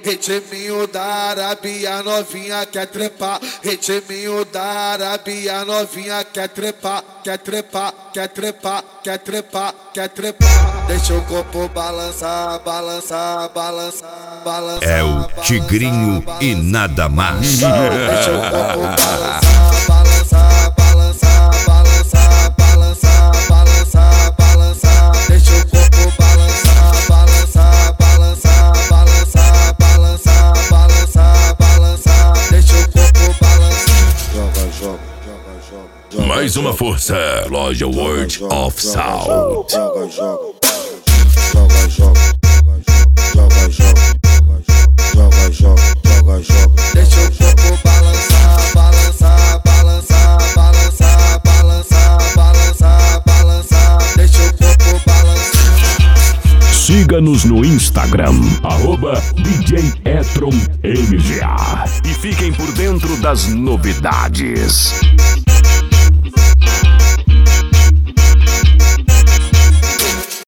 Ritminho da Arábia, novinha quer trepar. Ritminho da Arábia, novinha quer trepar. Quer trepar, quer trepar, quer trepar, quer trepar. Deixa o corpo balançar, balançar, balançar, balançar. É o Tigrinho e nada mais. Deixa o corpo balançar, balançar, balançar, balançar, balançar, balançar, balançar. Deixa o corpo balançar, balançar, balançar, balançar, balançar, balançar, balançar. Deixa o corpo balançar. Joga, joga, joga, joga. Mais uma força, loja World of Sound. Joga, joga, joga, joga, joga, joga, joga, joga. Deixa o corpo balançar, balançar, balançar, balançar, balançar, balançar, balançar. Deixa o corpo balançar. Siga-nos no Instagram, @DJ Etron MGA, e fiquem por dentro das novidades.